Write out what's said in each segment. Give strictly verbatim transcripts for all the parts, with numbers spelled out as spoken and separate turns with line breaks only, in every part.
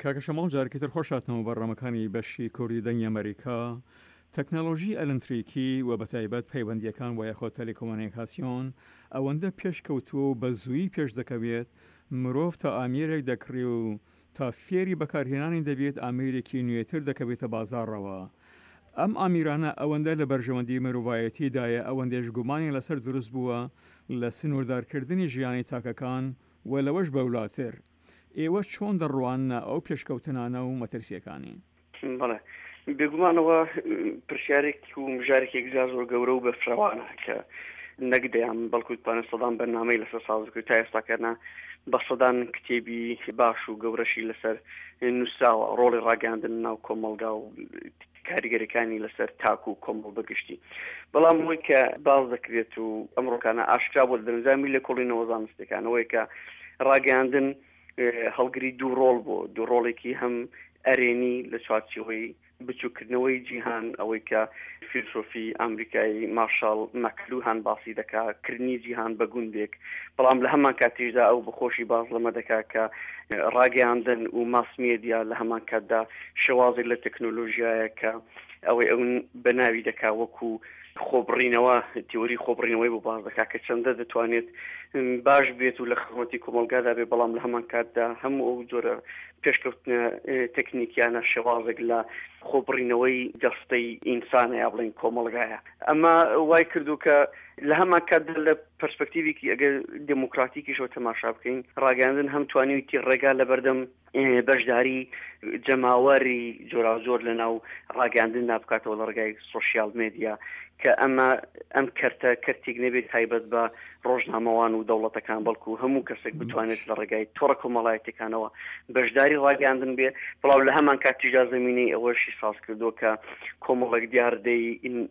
کاکە شەماڵ جارێکیتر خۆشاتنەوە بەڕێمەکانی بەشی کوردی دەنگی ئەمریکا. تەکنەلۆژی ئەلکتریکی و بەتایبەت پەیوەندیەکان و یاخۆ تەلێکۆمۆنیکاسیۆن ئەوەندە پێشکەوتووە و بە زووی پێش دەکەوێت مرۆڤ تا ئامێرێک دەکڕی و تا فێری بەکارهێنانی دەبێت ئامێرێکی نوێتر دەکەوێتە بازاڕەوە. ئەم ئامیرانە ئەوەندە لە بەرژەوەندی مرۆڤایەتیدایە ئەوەندێش گومانی لەسەر دروست بووە لە سنووردارکردنی ژیانی تاکەکان و لەوەش بەولاتر. ئێوە چۆن دەڕوانە ئەو پێشکەوتنانە و مەترسیەکانی؟
بەڵێ بێگومانەوە پرسیارێکی و مژارێکی زۆر زۆر گەورە و بەفراوانە کە نەکدەیان بەڵکوت پانە سەدان بەرنامەی لەسەر سازکرد تا ئێستاکەنا بە سەدان کتێبی باش و گەورەشی لەسەر نووسراوە ڕۆڵی ڕاگەاندن ناو کۆمەڵگا و کاریگەریەکانی لەسەر تاک و کۆمەڵ بەگشتی. بەڵام ئەوەی کە باز دەکرێت و ئەمڕۆکانە ئاشکرا بۆ دەنجامی لە کۆڵینەوە زانستەکانەوەی کە ڕاگەاندن هەڵگری دوو ڕۆڵ بۆ دوو ڕۆڵێکی هەم ئەرێنی لە چوارچێوەی بچووکردنەوەی جیهان ئەوەی کە فیلسۆفی ئەمریکایی مارشال مەکلوهان باسی دەکا کردنی جیهان بە گوندێک. بەڵام لە هەمان کاتیشدا ئەو بەخۆشی باز لەمە دەکا کە ڕاگەاندن و ماسمێدیا لە هەمان کاتدا شێوازێک لە تەکنۆلۆژیایە کە ئەوەی ئەو بەناوی دەکا وەکو خۆبڕینەوە تیۆری خۆبڕینەوەی بۆ باز دەکا کە چەندە دەتوانێت باش بێت و لە خزمەتی کۆمەلگادا بێ. بەڵام لە هەمان کاتدا هەموو ئەو جۆرە پێشکەوتنە تەکنیکیانە شێوازێک لە خۆبڕینەوەی دەستەی ئینسانە یا بڵین کۆمەلگایە. ئەمە وای کردو کە لە هەمان کاتدا لە پەرسپەکتیڤێکی ئەگەر دموکراتیکیشەوە تەماشا بکەین ڕاگەاندن هەم توانیویەتی ڕێگا لە بەردەم بەشداری جەماوەری جۆرا زۆر لەناو ڕاگەاندن نابکاتەوە لە ڕێگای سۆشیال مێدیا کە ئەمە ئەم کەرتە کەرتێک نەبێت تایبەت بە ڕۆژنامەوان و دەوڵەتەکان بەڵکو هەموو کەسێک بتوانێت لە ڕێگای تۆڕە کۆمەڵایەتەکانەوە بەشداری ڕاگەاندن بێ. بەڵام لە هەمان کاتیشدا زمینەی ئەوەشی ساز کردو کە کۆمەڵێک دیاردەی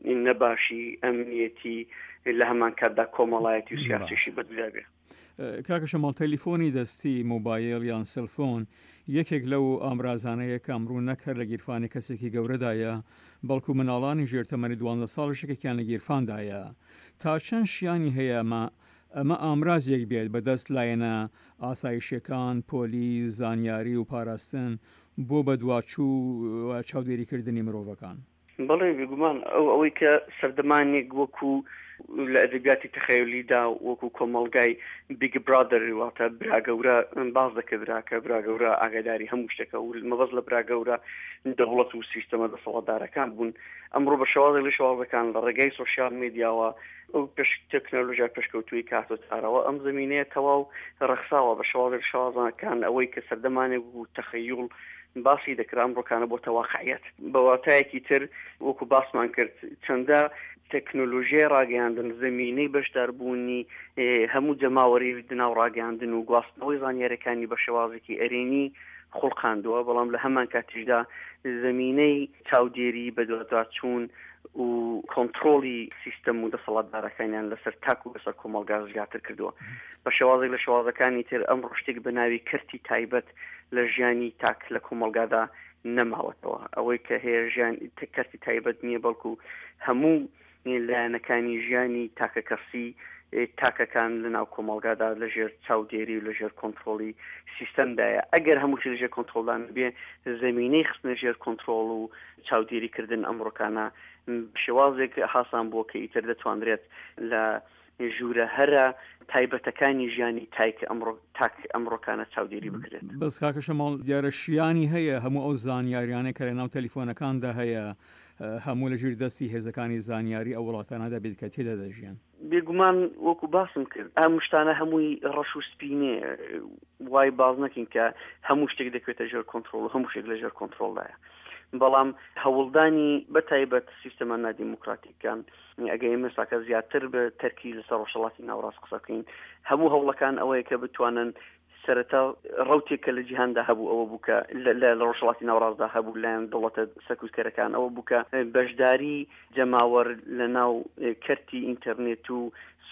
نەباشی ئەمنیەتی لە هەمان کاتدا کۆمەڵایەتی و سیاسیشی بەدودا بێ.
کاکە شەماڵ تەلیفۆنی دەستی مۆبایل یان سلفۆن یەکێک لەو ئامرازانەیە کە ئەمڕۆ نەکرد لە گیرفانی کەسێکی گەورەدایە بەڵکو منداڵانی ژێرتەمەنی دوانزە ساڵشێکێکیان لە گیرفاندایە. تا چەند شیانی هەیە ئەمە ئەمە ئامرازێک بێت بەدەست لایەنە ئاسایشەکان، پۆلیس، زانیاری و پاراستن بۆ بەدواچوو چاودێریکردنی مرۆڤەکان؟
بەڵێ بێگومان ئەو ئەوەی کە سەردەمانێک وەکو لە ئەدەبیاتی تەخەیولیدا وەکو کۆمەڵگای بیگ برادر واتە براگەورە باز دەکە براکە براگەورە ئاگاداری هەموو شتێکە و مەبەست لە براگەورە دەوڵەت و سیستەمە دەسەڵاتدارەکان بوون. ئەمڕۆ بە شێوازێک لە شێوازەکان لە ڕێگای سۆشیال مێدیاوە ئەو پێش تەکنۆلۆژیا پێشکەوتووی کاتۆتارەوە ئەم زمینەیە تەواو ڕەخساوە بە شێوازێک شێوازەکان ئەوەی کە سەردەمانێک و تەخەیوڵ باسی دەکرا ئەمڕۆکانە بۆ تەواقعیەت بە واتایەکی تر وەکو باسمان کرد چەندە تەکنۆلۆژیای ڕاگەاندن زمینەی بەشداربوونی هەموو جەماوەری دناو ڕاگەاندن و گواستنەوەی زانیاریەکانی بە شێوازێکی ئەرێنی خوڵقاندووە. بەڵام لە هەمان کاتیشدا زمینەی چاودێری بە دواتچوون و کۆنتڕۆلی سیستەم و دەسەڵاتدارەکانیان لەسەر تاک و بەسەر کۆمەڵگا زیاتر کردووە. بە شێوازێک لە شێوازەکانی تر ئەم ڕشتێک بە ناوی کەرتی تایبەت لە ژیانی تاک لە کۆمەڵگادا نەماوەتەوە. ئەوەی کە هەیە ژیان کەرتی تایبەت نییە بەڵکو هەموو لایەنەکانی ژیانی تاکە کەسی تاکەکان لەناو کۆمەڵگادا لەژێر چاودێری و لەژێر کۆنتڕۆلی سیستەمدایە. ئەگەر هەمووش لەژێر کۆنتڕۆلدان بێ زمینەی خستنە ژێر کۆنتڕۆل و چاودێریکردن ئەمڕۆکانە شێوازێک حاسان بووە کە ئیتر دەتوانرێت لە ژوورە هەرە تایبەتەکانی ژیانی تایک ئەمڕۆ تاک ئەمڕۆکانە چاودێری بکرێت.
بەس کاکە شەماڵ دیارە شیانی هەیە هەموو ئەو زانیاریانە کە لەناو تەلیفۆنەکاندا هەیە هەموو لە ژووری دەستی هێزەکانی زانیاری ئەو وڵاتانەدا بێت کە تێدا دەژیان.
بێگومان وەکو باسم کرد ئەم شتانە هەمووی ڕەش و سپینێ وای باز نەکەین کە هەموو شتێک دەکوێتە ژێر کۆنتڕۆڵ هەموو شتێک لە ژێر کۆنتڕۆڵدایە. بەڵام هەوڵدانی بەتایبەت سیستەمە نادیموکراتیکان ئەگەر ئێمە ساکە زیاتر بە تەرکی لەسەر ڕۆژهەڵاتی ناوڕاست قسەکەین هەموو هەوڵەکان ئەوەیە کە بتوانن سەرەتا ڕوتێکە لە جیهاندا هەبوو ئەوە بووکە لە ڕۆژهەڵاتی ناوڕاستدا هەبوو لایەن دەوڵەتە سەرکوتکەرەکان ئەوە بووکە بەشداری جەماوەر لە ناو کەرتی ئینتەرنێت و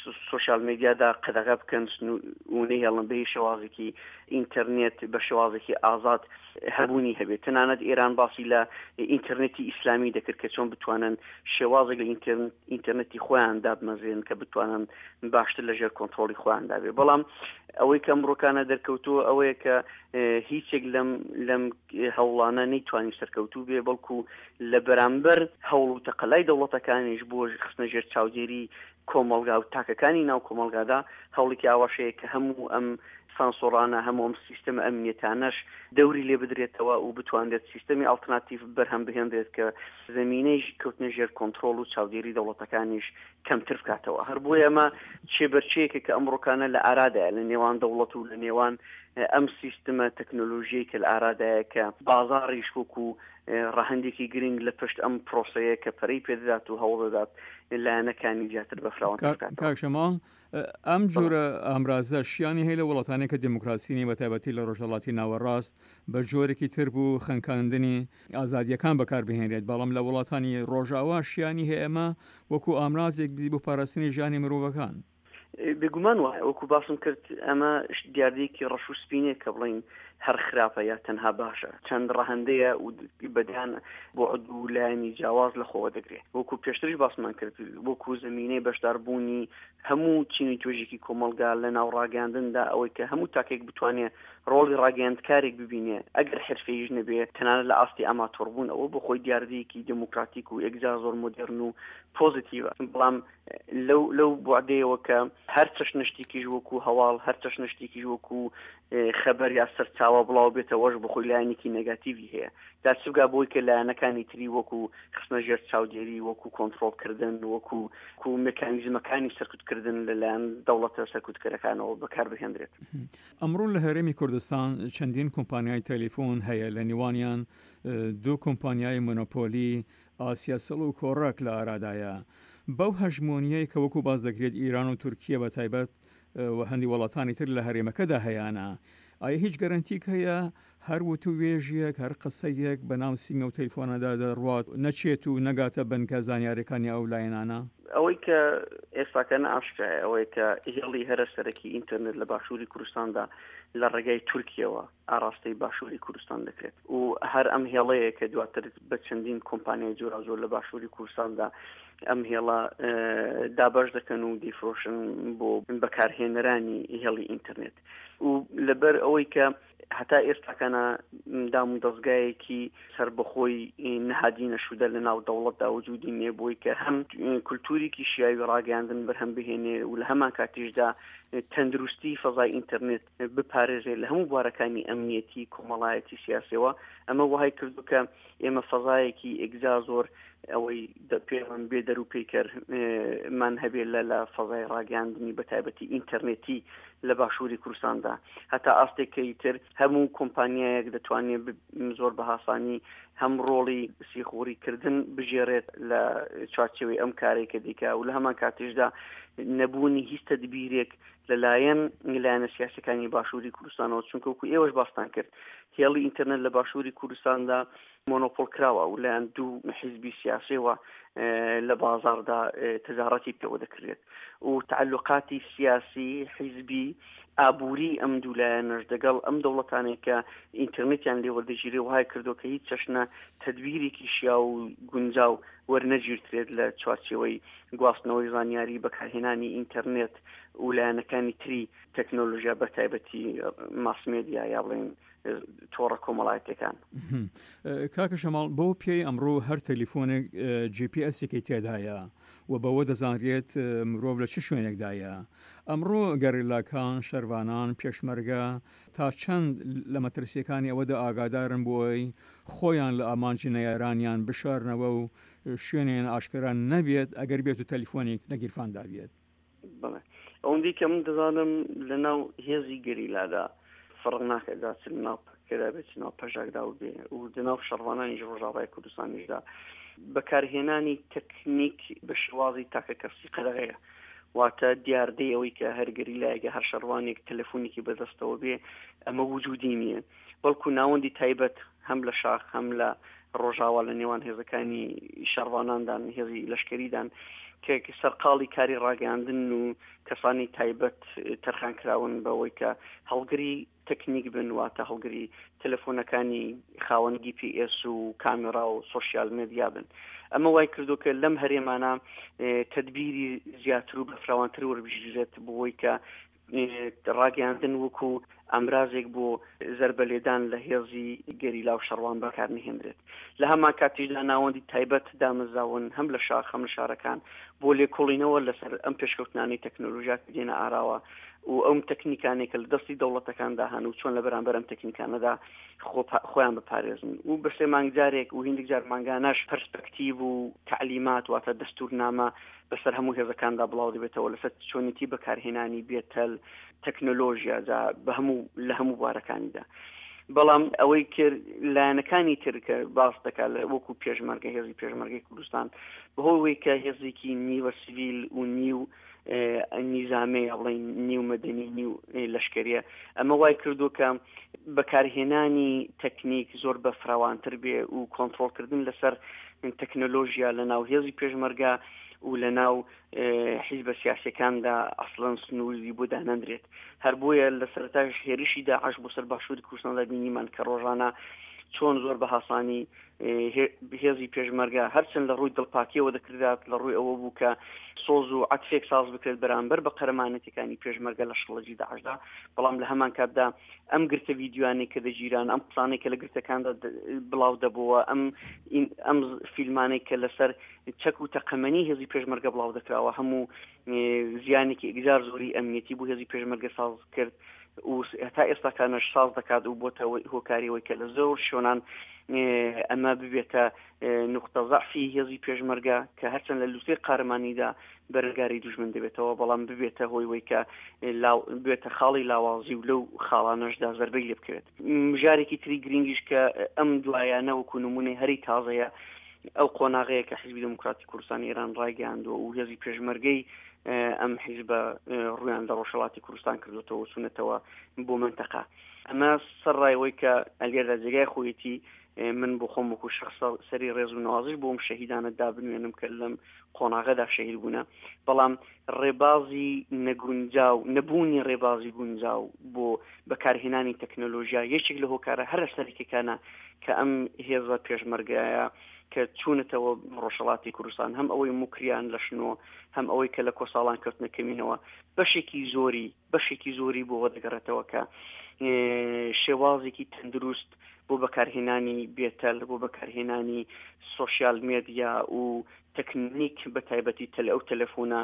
سوشال میدیادا قەدەغە بکەن وونەی هێڵن بەهی شێوازێکی ئینتەرنێت بە شێوازێکی ئازاد هەبوونی هەبێت. تەنانەت ئێران باسی لە ئینتەرنێتی ئیسلامی دەکرد کە چۆن بتوانن شێوازێک لە ئینتەرنێتی خۆیان دابمەزێن کە بتوانن باشتر لەژێر کۆنتڕۆڵی خۆیان دابێت. بەڵام ئەوەی کە ئەمڕۆکانە دەرکەوتووە ئەوەیە کە هیچێک لەم لەم هەوڵانە نەیتوانی سەرکەوتوو بێ، بەڵکو لە بەرامبەر هەوڵ و تەقەلای دەوڵەتەکانیش بۆ خستنە ژێر چاودێری کۆمەڵگا و تاکەکانی ناو کۆمەڵگادا هەوڵێکی ئاواشەیە کە هەموو ئەم سانسۆرانە هەموو ئەم سیستەمە ئەمنیەتانەش دەوری لێ بدرێتەوە و بتوانێت سیستەمی ئالتەرناتیڤ بەرهەم بهێنرێت کە زمینەی کەوتنە ژێر کۆنتڕۆڵ و چاودێری دەوڵەتەکانیش کەمتر بکاتەوە. هەر بۆیە ئەمە چێبەرچەیەکە کە ئەمڕۆکانە لە ئارادایە لە نێوان دەوڵەت و لە نێوان ئەم سیستەمە تەکنۆلۆژیی کە لە ئارادایە کە بازاڕیش وەکو ڕاهەندێکی گرنگ لە پشت ئەم پرۆسەیە کە پەرەی پێدەدات و هەوڵ دەدات لایەنەکانی زیاتر بەفراوان بکات.
کاک شەماڵ، ئەم جۆرە ئامرازە شیانی هەیە لە وڵاتانێک کە دموکراسی نی بەتایبەتی لە ڕۆژهەڵاتی ناوەڕاست بە جۆرێکی تر بوو خەنکاندنی ئازادیەکان بەکاربهێنرێت، بەڵام لە وڵاتانی ڕۆژاوا شیانی هەیە ئەمە وەکو ئامرازێک دی بۆ پاراستنی ژیانی مرۆڤەکان.
بێگومان وایە وەکو باسم کرد ئەمە دیاردەیەکی ڕەش و سپینێ کە بڵین هەر خراپە یا تەنها باشە، چەند ڕەهەندەیە و بەدیان بۆ عدو لایەنی جیاواز لە خۆوە دەگرێت. وەکو پێشتریش باسمان کرد وەکو زمینەی بەشداربوونی هەموو چینی توێژێکی کۆمەڵگا لە ناو ڕاگەاندندا ئەوەی کە هەموو تاکێک بتوانێت ڕۆڵی ڕاگەاندکارێک ببینێ ئەگەر حرفەیش نەبێت تەنانەت لە ئاستی ئاماتۆربوون ئەوە بۆ خۆی دیاردەیەکی دموکراتیک و ئێگزا زۆر مۆدێرن و پۆزیتیڤە. بەڵام لەو لەو بوعدەیەوە کە هەر چەش نشتێکیش وەکو هەواڵ هەر چەش نشتێکیش وەکو خەبەر یا سەرچاوە بڵاو بێتەوەش بە خۆی لایەنێکی نێگاتیڤی هەیە. داچووگا بۆی کە لایەنەکانی تری وەکو خستنە ژێر چاودێری وەکو کۆنتڕۆڵکردن وەکو کو مێکانیزمەکانی سەرکوتکردن لەلایەن دەوڵەتە سەرکوتکەرەکانەوە بەکاربهێنرێت.
ئەمڕۆ لە هەرێمی کوردستان چەندین کۆمپانیای تەلیفۆن هەیە، لە نێوانیان دوو کۆمپانیای مۆنۆپۆلی ئاسیاسەڵ و کۆڕەک لە ئارادایە. بەو هەژمۆنیەی کە وەکو باز دەکرێت ئیران و تورکیە بە تایبەت و هەندی وڵاتانی تر لە هەرێمەکەدا هەیەە، ئایا هیچ گەرانتیک هەیە هەر وت و وێژیەک هەر قسەیەک بە ناو سیمە و تەلیفۆنەدا دەڕوات نەچێت و نەگاتە بنکە زانیاریەکانی ئەو لایەنانە؟
ئەوەی کە ئێستاکەن ئاشکایە ئەوەی کە هێڵی هەرە سەرەکی ئینتەرنێت لە باشووری کوردستاندا لە ڕێگای تورکیەوە ئاراستەی باشووری کوردستان دەکرێت و هەر ئەم هێڵەیە کە دواتر بە چەندین کۆمپانیای جۆرا زۆر لە باشووری کوردستاندا ئەم هێڵە دابەش دەکەن و دیفرۆشن بۆ بەکارهێنەرانی هێڵی ئینتەرنێت و لەبەر ئەوەی کە هەتا ئێستاکەنە دام و دەستگایەکی سربەخۆی نەهادینە شوودە لە ناو دەوڵەتدا وجودی نییە بۆی کە هەم کولتوریکی شیاوی ڕاگەاندن بەرهەم بهێنێ و لە هەمان کاتیشدا تەندروستی فەزای ئینتەرنێت بپارێزێت لە هەموو بوارەکانی ئەمنیەتی کۆمەڵایەتی سیاسیەوە. ئەمە وهای کردو کە ئێمە فەزایەکی ئێگزا زۆر ئەوەی پێمان بێ دەروپێکەرمان هەبێت لە لە فەزای ڕاگەاندنی بەتایبەتی ئینتەرنێتی لە باشووری کوردستاندا. هەتا ئاستێکی تر هەموو کۆمپانیایەک دەتوانێت زۆر بە هاسانی هەم ڕۆڵی سیخوریکردن بژێڕێت لە چارچێوەی ئەم کارێکە دیکە و لە هەمان کاتیشدا نەبوونی هیچ تەدبیرێک لەلایەن لایەنە سیاسەکانی باشووری کوردستانەوە، چونکە وەکو ئێوەش باستان کرد هێڵی ئینتەرنێت لە باشووری کوردستاندا مۆنۆپۆل کراوە و لایەن دوو حیزبی سیاسیەوە لە بازاردا تجارەتی پێوە دەکرێت و تعلقاتی سیاسی حیزبی ئابووری ئەم دوولایەنەش دەگەڵ ئەم دەوڵەتانێک کە ئینتەرنێتیان لێوەردەگیرێ وهای کردو کە هیچ چەشنە تدبیرێکی شیا و گونجاو وەرنەگیرترێت لە چوارچێوەی گواستنەوەی زانیاری بەکارهێنانی ئینتەرنێت و لایەنەکانی تری تەکنۆلۆژیا بەتایبەتی ماسمێدیا یا بڵێن تۆڕە کۆمەڵایەتەکان.
کاکە شەماڵ بۆ پێی ئەمڕۆ هەر تەلیفۆنێک جی پی ئەسێکی تێدایە و بەوە دەزانرێت مرۆڤ لە چ شوێنێکدایە. ئەمڕۆ گەریلاکان، شەروانان، پێشمەرگە تا چەند لە مەترسیەکانی ئەوەدا ئاگادارن بۆی خۆیان لە ئامانجی نەیارانیان بشارنەوە و شوێنیان ئاشکران نەبێت ئەگەر بێت و تەلیفۆنێک لەگیرفاندا بێت.
ئەوەندی کە من دەزانم لە ناو هێزی گەریلادا فڕق ناکەدا چ ناو پەکەدا بێت چ ناو پەژاکدا و بێ و دناو شەڕوانانیش ڕۆژاوای کوردستانیشدا بەکارهێنانی تەکنیک بە شێوازی تاکە کەسی قەدەغەیە، واتە دیاردەی ئەوەی کە هەر گەریلایەکە هەر شەڕوانێک تەلەفۆنێکی بەدەستەوە بێ ئەمە وجودی نییە، بەڵکو ناوەندی تایبەت هەم لە شاخ هەم لە ڕۆژاوا لە نێوان هێزەکانی شەڕواناندان هێزی لەشکریدان کە سەرقاڵی کاری ڕاگەاندن و کەسانی تایبەت تەرخان کراون بەوەی کە هەڵگری تەکنیک بن واتە هەڵگری تەلەفۆنەکانی خاوەن جی پی ئێس و کامێرا و سۆشیال مێدیا بن. ئەمە وای کردو کە لەم هەرێمانە تەدبیری زیاتر و بەفراوانتر وەربژێت بۆی کە ڕاگەاندن وەکو ئەمرازێک بۆ زەربەلێدان لە هێزی گەریلا و شەڕوان بەکارنهێنرێت. لە هەمان کاتیشدا ناوەندی تایبەت دامەزاون هەم لە شاخ هەم لە شارەکان بۆ لێکۆڵینەوە لەسەر ئەم پێشکەوتنانی تەکنۆلۆژیا دێنە ئاراوە و ئەم تەکنیکانێک کە لە دەستی دەوڵەتەکاندا هەن و چۆن لە بەرامبەر ئەم تەکنیکانەدا خۆیان بپارێزن و بە سێ مانگ جارێک و هیندێک جار مانگانەش پەرسپەکتیڤ و تعلیمات واتە دەستورنامە بەسەر هەموو هێزەکاندا بڵاو دەبێتەوە لەسەر چۆنیتی بەکارهێنانی بێتەل تەکنۆلۆژیا بە هەموو لە هەموو بوارەکانیدا. بەڵام ئەوەی کرد لایەنەکانی تر کە باس دەکات لە وەکو پێشمەرگە هێزی پێشمەرگەی کوردستان بەهۆی کە هێزێکی نیوە سیڤیل و نیو نیزامەیە بڵێن نیو مەدەنی نیو لەشکریە ئەمە وای کردو کە بەکارهێنانی تەکنیک زۆر بە فراوانتر بێ و کۆنتڕۆڵکردن لەسەر تەکنۆلۆژیا لە ناو هێزی پێشمەرگە و لە ناو حیزبە سیاسیەکاندا ئەسڵەن سنووری بۆ دانەندرێت. هەر بۆیە لە سەرەتاش هێرشی داعش بۆ سەر باشووری کوردستاندا بینیمان کە ڕۆژانە چۆن زۆر بە هاسانی هێزی پێشمەرگە هەرچەند لە ڕووی دڵپاکیەوە دەکردات لە ڕووی ئەوە بوو کە سۆز و عەتفێک ساز بکرێت بەرامبەر بە قەرەمانەتەکانی پێشمەرگە لە شڵەجی داعشدا. بەڵام لە هەمان کاتدا ئەم گرتە ڤیدیۆیانێک کە دەگیران ئەم قسانێک کە لە گرتەکاندا بڵاو دەبووە ئەم ئەم فیلمانێک کە لەسەر چەک و تەقەمەنی هێزی پێشمەرگە بڵاو دەکراوە هەموو زیانێکی ئیگزار زۆری ئەمنیەتی بوو هێزی پێشمەرگە ساز کرد و هەتا ئێستاکانەش ساز دەکات و بۆتە هۆکاریەوەی کە لە زۆر شوێنان ئەمە ببێتە نقطە ضعفی هێزی پێشمەرگە کە هەرچەند لە لووتەی قارەمانیدا بەرگاری دوژمن دەبێتەوە بەڵام ببێتە هۆی وەی کە بێتە خاڵی لاوازی و لەو خاڵانەشدا زەربەی لێ بکرێت. مژارێکی تری گرنگیش کە ئەم دوایانە وەکو نمونەی هەری تازەیە ئەو قۆناغەیە کە حیزبی دموکراتی کوردستانی ئێران ڕایگەیاندووە و هێزی پێشمەرگەی ئەم حیزبە ڕویان لە ڕۆژهەڵاتی کوردستان کردوتەوە سونەتەوە بۆ منتەقا. ئەمە سەرڕایەوەی کە ئەلێرە جێگای خۆیەتی من بۆ خۆم وەکو شەخص سەری ڕێز و نوازش بۆم شەهیدانە دابنوێنم کە لەم قۆناغەدا شەهید بوونە. بەڵام ڕێبازی نەگونجاو نەبوونی ڕێبازی گونجاو بۆ بەکارهێنانی تەکنۆلۆژیا یەکێک لە هۆکارە هەر سەرێکەکانە کە ئەم هێزە پێشمەرگایە کە چوونەتەوە ڕۆژهەڵاتی کوردستان هەم ئەوەی موکریان لە شنۆ هەم ئەوەی کە لە کۆساڵان کەوتنە کەمینەوە بەشێکی زۆری بەشێکی زۆری بۆ دەگەڕێتەوە کە شێوازێکی تەندروست بۆ بەکارهێنانی بێتەل بۆ بەکارهێنانی سۆشیال مێدیا و تەکنیک بە تایبەتی تەل ئەو تەلەفۆنە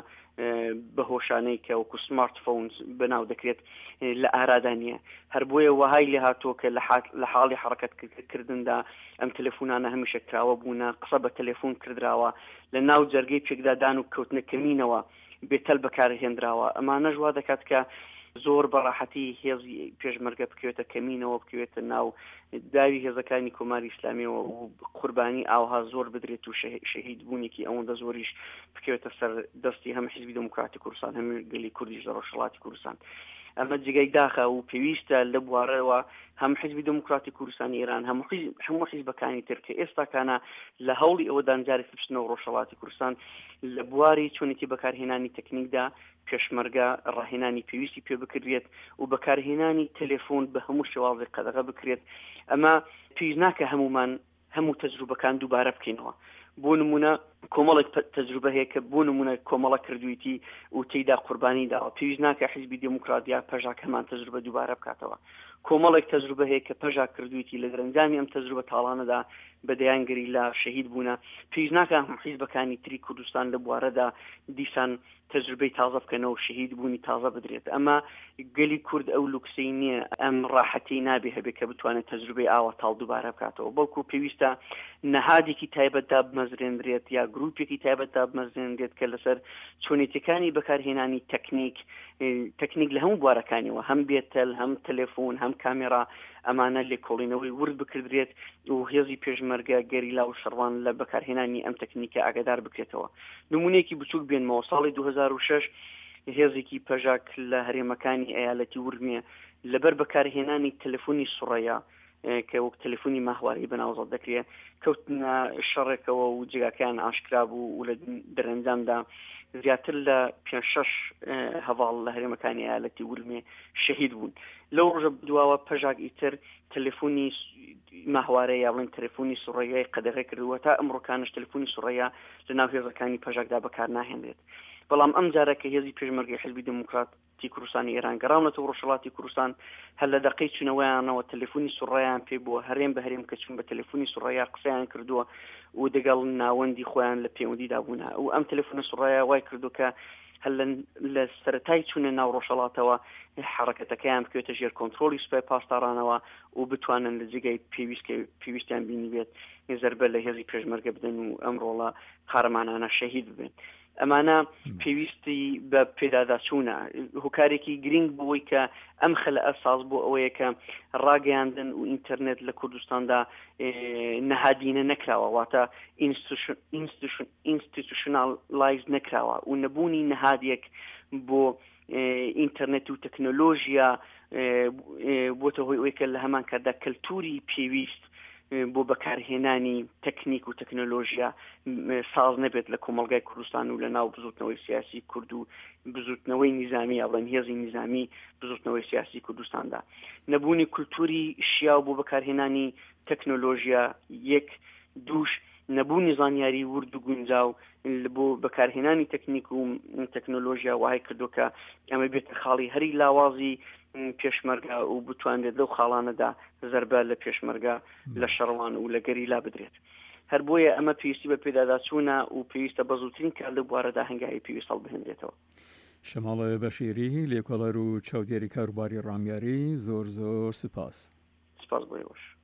بە هۆشانەی کە وەکو سمارت فۆنز بەناو دەکرێت لە ئارادانیە. هەر بۆیە وەهای لێ هاتووە کە لە حاڵی حرەکەتکردندا ئەم تەلەفۆنانە هەمیشە کراوە بوونە قسە بە تەلەفۆن کردراوە لە ناو جەرگەی پێکدادان و کەوتنە کەمینەوە بێتەل بەکارهێنراوە. ئەمانە ژوا دەکات کە زۆر بەڕاحەتی هێزی پێشمەرگە بکوێتە کەمینەوە بکوێتە ناو داوی هێزەکانی کۆماری ئیسلامیەوە و قوربانی ئاوها زۆر بدرێت و شەهید بوونێکی ئەوەندە زۆریش بکوێتە سەر دەستی هەم حیزبی دموکراتی کوردستان هەم گەلی کوردیش لە ڕۆژهەڵاتی کوردستان. ئەمە جگەی داخە و پێویستە لە بوارەوە هەم حیزبی دموکراتی کوردستانی ئێران هەموو حیزبەکانی تر کە ئێستاکانە لە هەوڵی ئەوەدان جارێک بچنەوە ڕۆژهەڵاتی کوردستان لە بواری چۆنێتی بەکارهێنانی تەکنیکدا پێشمەرگە ڕاهێنانی پێویستی پێ بکرێت و بەکارهێنانی تەلێفۆن بە هەموو شێوازێک قەدەغە بکرێت. ئەمە پێویست ناکە هەمومان هەموو تەجروبەکان دووبارە بکەینەوە. بۆ نمونە کۆمەڵێک تەجروبە هەیە کە بۆ نمونە کۆمەڵە کردویتی و تێیدا قوربانی داوە پێویست ناکە حیزبی دموکراتیا پەژاک هەمان تەجروبە دووبارە بکاتەوە. کۆمەڵێک تەجروبە هەیە کە پەژاک کردویتی لە گەرەنجامی ئەم تەجروبە تاڵانەدا بەدەیانگەری لە شەهید بوونە پێویست ناکە حیزبەکانی تری کوردستان لە بوارەدا دیسان تەجروبەی تازە بکەنەوە و شەهید بوونی تازە بدرێت. ئەمە گەلی کورد ئەو لوکسەی نییە ئەم ڕاحەتی نابێ هەبێت کە بتوانێت تەجروبەی ئاوە تاڵ دووبارە بکاتەوە. بەڵکو پێویستە نەهادێکی تایبەتدا بمەزرێنرێت یا گروپێکی تایبەتدا بمەزرێنرێت کە لەسەر چۆنێتەکانی بەکارهێنانی تەکنیک تەکنیک لە هەموو بوارەکانیەوە هەم بێتەل هەم تەلێفۆن هەم کامێرا ئەمانە لێکۆڵینەوەی ورد بکردرێت و هێزی پێشمەرگە گەریلا و شەڕوان لە بەکارهێنانی ئەم تەکنیکە ئاگادار بکرێتەوە. نمونەیەکی بچووک بێنمەوە ساڵی دوو هەزار و شەش هێزێکی پەژاک لە هەرێمەکانی ئەیالەتی ورمیە لەبەر بەکارهێنانی تەلەفۆنی سوڕەیە کە وەک تەلەفۆنی ماهوارەی بەناوزەڵ دەکرێت کەوتنە شەڕێکەوە و جێگاکەیان ئاشکرا بوو و لە دەرەنجامدا زیاتر لە پێنج شەش هەواڵ لە هەرێمەکانی ئایالەتی ولمێ شەهید بوون. لەو ڕۆژە بدواوە پەژاک ئیتر تەلەفۆنی ماهوارەیە یاڵێن تەلەفۆنی سوڕەیای قەدەغی کردووە تا ئەمڕۆکانش تەلەفۆنی سوڕەیە لە ناو هێزەکانی پەژاکدا بەکار ناهێنرێت. بەڵام ئەم جارە کە هێزی پێشمەرگەی حزبی دموکراتی کوردستانی ئێران گەڕاونەتەوە ڕۆژهەڵاتی کوردستان هەر لە دەقەی چوونەوەیانەوە تەلەفۆنی سوڕەیان پێ بووە هەرێم بە هەرێم کە چوون بە تەلەفۆنی سوڕەیە قسەیان کردووە و دەگەڵ ناوەندی خۆیان لە پەیوەندیدا بوونە و ئەم تەلەفۆنە سوڕەیە وای کردو کە هەر لە سەرەتای چوونە ناو ڕۆژهەڵاتەوە حرەکەتەکەیان بکوێتە ژێر کۆنتڕۆلی سوپای پاسدارانەوە و بتوانن لە جێگای پێویستیان بینی بێت زەربە لە هێزی پێشمەرگە بدەن و ئەم ڕۆڵە قارەمانانە شەهید ببێن. ئەمانە پێویستی بە پێداداچوونە هۆکارێکی گرنگ بووی کە ئەم خەلە ئەساس بۆ ئەوەیە کە ڕاگەیاندن و ئینتەرنێت لە کوردستاندا نەهادینە نەکراوە واتە ئینستیتوشناڵایز نەکراوە و نەبوونی نەهادێک بۆ ئینتەرنێت و تەکنۆلۆژیا بۆتە هۆی ئەوەی کە لە هەمان کاتدا کەلتوری پێویست بۆ بەکارهێنانی تەکنیک و تەکنۆلۆژیا ساز نەبێت لە کۆمەڵگای کوردستان و لە ناو بزوتنەوەی سیاسی کورد و بزوتنەوەی نیزامی ئەڵێن هێزی نیزامی بزوتنەوەی سیاسی کوردستاندا نەبوونی کولتوری شیاو بۆ بەکارهێنانی تەکنۆلۆژیا یەک دووش نەبوونی زانیاری ورد و گونجاو بۆ بەکارهێنانی تەکنیک و تەکنۆلۆژیا وای کردو کە ئەمە بێتە خاڵی هەری لاوازی پێشمەرگە و بتوانێت لەو خاڵانەدا زەربە لە پێشمەرگە لە شەڕوان و لە گەری لا بدرێت. هەر بۆیە ئەمە پێویستی بە پێداداچوونە و پێویستە بە زووترین کار لە بوارەدا هەنگاوی پێویست هەڵبهێنرێتەوە.
شەماڵ بەشیری لێکۆڵەر و چاودێری کاروباری ڕامیاری زۆر زۆر سپاس.
سپاس بۆ ئێوەش.